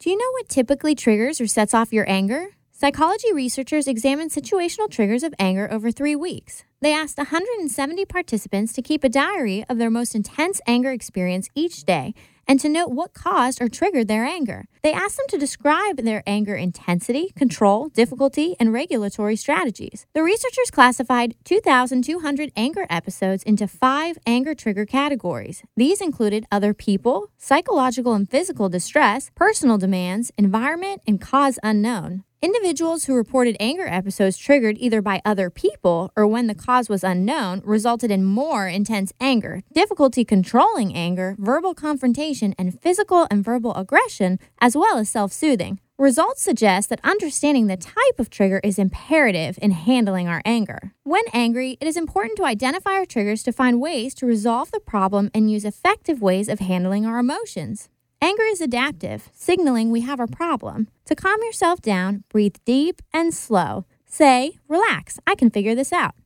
Do you know what typically triggers or sets off your anger? Psychology researchers examined situational triggers of anger over 3 weeks. They asked 170 participants to keep a diary of their most intense anger experience each day and to note what caused or triggered their anger. They asked them to describe their anger intensity, control, difficulty, and regulatory strategies. The researchers classified 2,200 anger episodes into 5 anger trigger categories. These included other people, psychological and physical distress, personal demands, environment, and cause unknown. Individuals who reported anger episodes triggered either by other people or when the cause was unknown resulted in more intense anger, difficulty controlling anger, verbal confrontation, and physical and verbal aggression, as well as self-soothing. Results suggest that understanding the type of trigger is imperative in handling our anger. When angry, it is important to identify our triggers to find ways to resolve the problem and use effective ways of handling our emotions. Anger is adaptive, signaling we have a problem. To calm yourself down, breathe deep and slow. Say, "Relax, I can figure this out."